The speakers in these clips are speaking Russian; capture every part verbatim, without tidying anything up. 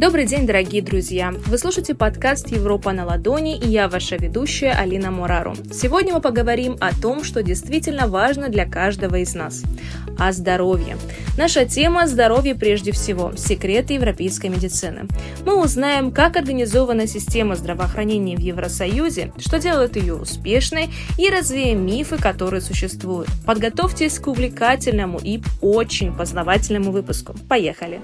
Добрый день, дорогие друзья! Вы слушаете подкаст «Европа на ладони» и я, ваша ведущая Алина Морару. Сегодня мы поговорим о том, что действительно важно для каждого из нас – о здоровье. Наша тема – здоровье прежде всего, секреты европейской медицины. Мы узнаем, как организована система здравоохранения в Евросоюзе, что делает ее успешной, и развеем мифы, которые существуют. Подготовьтесь к увлекательному и очень познавательному выпуску. Поехали!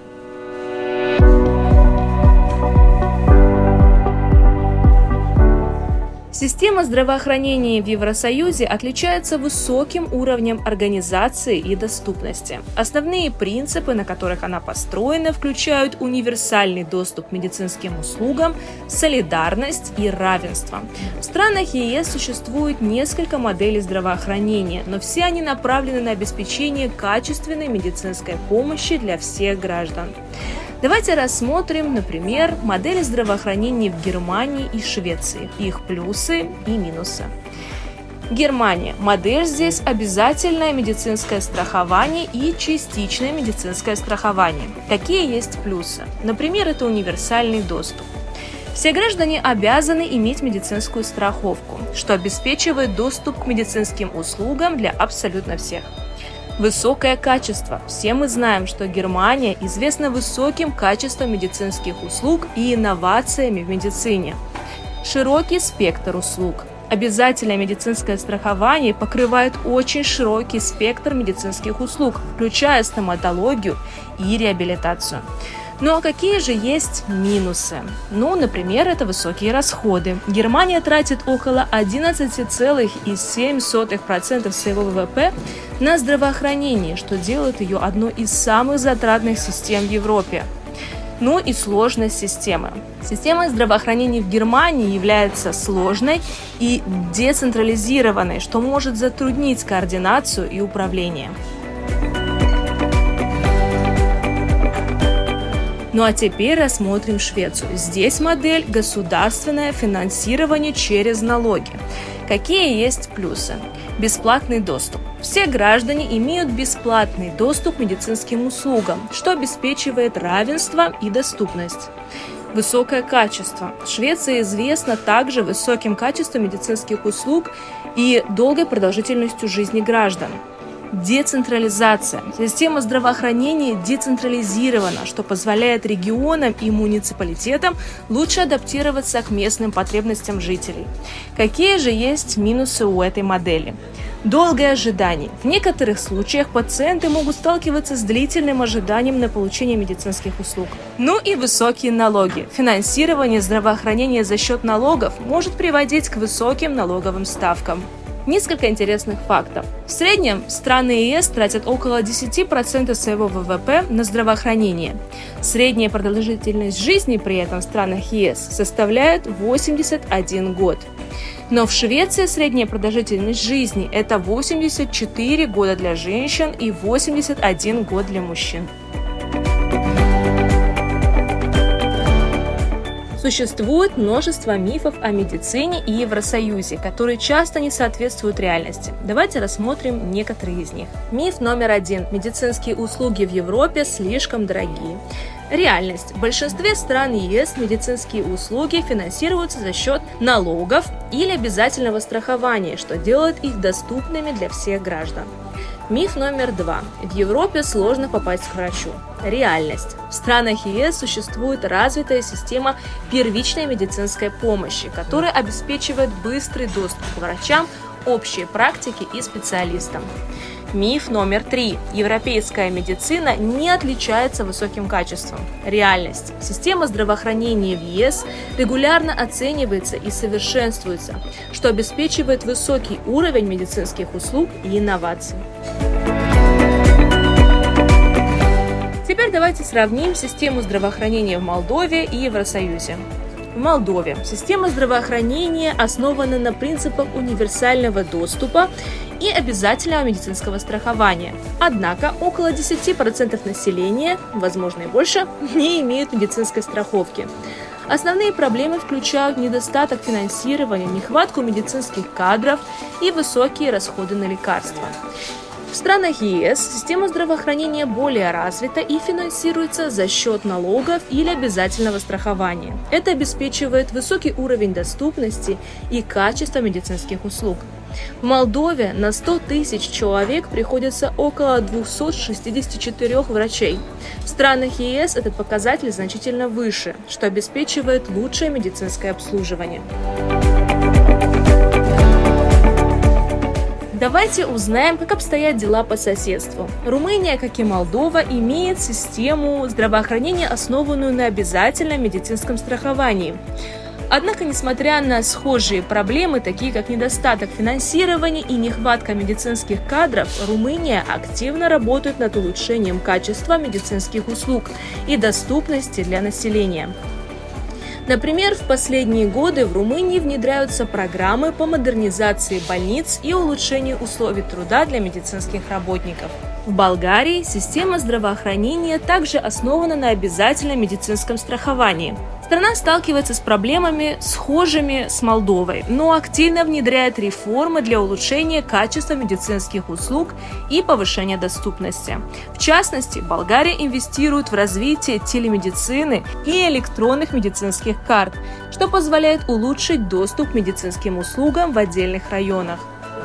Система здравоохранения в Евросоюзе отличается высоким уровнем организации и доступности. Основные принципы, на которых она построена, включают универсальный доступ к медицинским услугам, солидарность и равенство. В странах ЕС существует несколько моделей здравоохранения, но все они направлены на обеспечение качественной медицинской помощи для всех граждан. Давайте рассмотрим, например, модели здравоохранения в Германии и Швеции, их плюсы и минусы. Германия. Модель здесь обязательное медицинское страхование и частичное медицинское страхование. Какие есть плюсы? Например, это универсальный доступ. Все граждане обязаны иметь медицинскую страховку, что обеспечивает доступ к медицинским услугам для абсолютно всех. Высокое качество. Все мы знаем, что Германия известна высоким качеством медицинских услуг и инновациями в медицине. Широкий спектр услуг. Обязательное медицинское страхование покрывает очень широкий спектр медицинских услуг, включая стоматологию и реабилитацию. Ну а какие же есть минусы? Ну, например, это высокие расходы. Германия тратит около одиннадцать целых семь десятых процента своего ВВП на здравоохранение, что делает ее одной из самых затратных систем в Европе. Ну и сложность системы. Система здравоохранения в Германии является сложной и децентрализированной, что может затруднить координацию и управление. Ну а теперь рассмотрим Швецию. Здесь модель государственное финансирование через налоги. Какие есть плюсы? Бесплатный доступ. Все граждане имеют бесплатный доступ к медицинским услугам, что обеспечивает равенство и доступность. Высокое качество. Швеция известна также высоким качеством медицинских услуг и долгой продолжительностью жизни граждан. Децентрализация. Система здравоохранения децентрализирована, что позволяет регионам и муниципалитетам лучше адаптироваться к местным потребностям жителей. Какие же есть минусы у этой модели? Долгое ожидание. В некоторых случаях пациенты могут сталкиваться с длительным ожиданием на получение медицинских услуг. Ну и высокие налоги. Финансирование здравоохранения за счет налогов может приводить к высоким налоговым ставкам. Несколько интересных фактов. В среднем страны ЕС тратят около десять процентов своего ВВП на здравоохранение. Средняя продолжительность жизни при этом в странах ЕС составляет восемьдесят один год. Но в Швеции средняя продолжительность жизни – это восемьдесят четыре года для женщин и восемьдесят один год для мужчин. Существует множество мифов о медицине и Евросоюзе, которые часто не соответствуют реальности. Давайте рассмотрим некоторые из них. Миф номер один. Медицинские услуги в Европе слишком дорогие. Реальность. В большинстве стран ЕС медицинские услуги финансируются за счет налогов или обязательного страхования, что делает их доступными для всех граждан. Миф номер два. В Европе сложно попасть к врачу. Реальность. В странах ЕС существует развитая система первичной медицинской помощи, которая обеспечивает быстрый доступ к врачам, общей практике и специалистам. Миф номер три. Европейская медицина не отличается высоким качеством. Реальность. Система здравоохранения в ЕС регулярно оценивается и совершенствуется, что обеспечивает высокий уровень медицинских услуг и инноваций. Теперь давайте сравним систему здравоохранения в Молдове и Евросоюзе. В Молдове система здравоохранения основана на принципах универсального доступа и обязательного медицинского страхования. Однако около десять процентов населения, возможно и больше, не имеют медицинской страховки. Основные проблемы включают недостаток финансирования, нехватку медицинских кадров и высокие расходы на лекарства. В странах ЕС система здравоохранения более развита и финансируется за счет налогов или обязательного страхования. Это обеспечивает высокий уровень доступности и качества медицинских услуг. В Молдове на сто тысяч человек приходится около двухсот шестидесяти четырёх врачей. В странах ЕС этот показатель значительно выше, что обеспечивает лучшее медицинское обслуживание. Давайте узнаем, как обстоят дела по соседству. Румыния, как и Молдова, имеет систему здравоохранения, основанную на обязательном медицинском страховании. Однако, несмотря на схожие проблемы, такие как недостаток финансирования и нехватка медицинских кадров, Румыния активно работает над улучшением качества медицинских услуг и доступности для населения. Например, в последние годы в Румынии внедряются программы по модернизации больниц и улучшению условий труда для медицинских работников. В Болгарии система здравоохранения также основана на обязательном медицинском страховании. Страна сталкивается с проблемами, схожими с Молдовой, но активно внедряет реформы для улучшения качества медицинских услуг и повышения доступности. В частности, Болгария инвестирует в развитие телемедицины и электронных медицинских карт, что позволяет улучшить доступ к медицинским услугам в отдельных районах.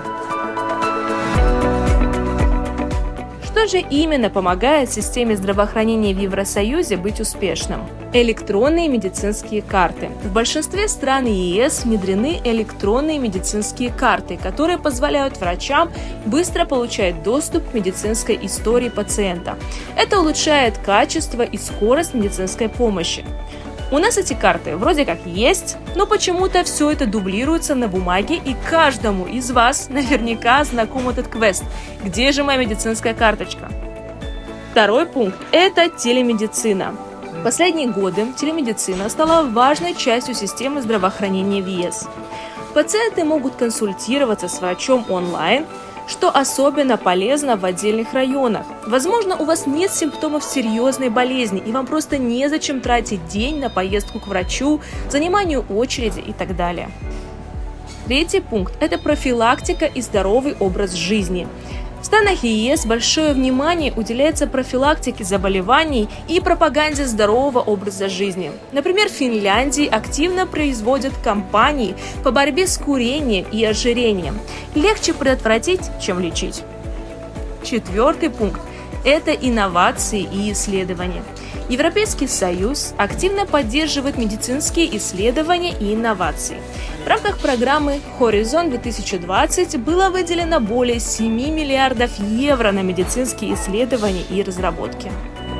Что же именно помогает системе здравоохранения в Евросоюзе быть успешным? Электронные медицинские карты. В большинстве стран ЕС внедрены электронные медицинские карты, которые позволяют врачам быстро получать доступ к медицинской истории пациента. Это улучшает качество и скорость медицинской помощи. У нас эти карты вроде как есть, но почему-то все это дублируется на бумаге, и каждому из вас наверняка знаком этот квест. Где же моя медицинская карточка? Второй пункт – это телемедицина. В последние годы телемедицина стала важной частью системы здравоохранения в ЕС. Пациенты могут консультироваться с врачом онлайн, что особенно полезно в отдельных районах. Возможно, у вас нет симптомов серьезной болезни, и вам просто незачем тратить день на поездку к врачу, заниманию очереди и так далее. Третий пункт – это профилактика и здоровый образ жизни. В странах ЕС большое внимание уделяется профилактике заболеваний и пропаганде здорового образа жизни. Например, в Финляндии активно производят кампании по борьбе с курением и ожирением. Легче предотвратить, чем лечить. Четвертый пункт – это инновации и исследования. Европейский Союз активно поддерживает медицинские исследования и инновации. В рамках программы «Хоризонт две тысячи двадцать» было выделено более семи миллиардов евро на медицинские исследования и разработки.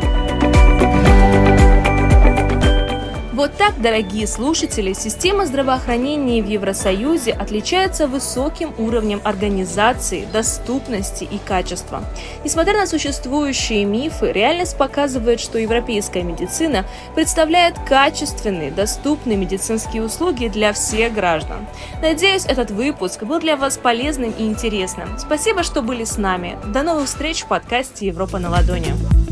Вот так, дорогие слушатели, система здравоохранения в Евросоюзе отличается высоким уровнем организации, доступности и качества. Несмотря на существующие мифы, реальность показывает, что европейская медицина представляет качественные, доступные медицинские услуги для всех граждан. Надеюсь, этот выпуск был для вас полезным и интересным. Спасибо, что были с нами. До новых встреч в подкасте «Европа на ладони».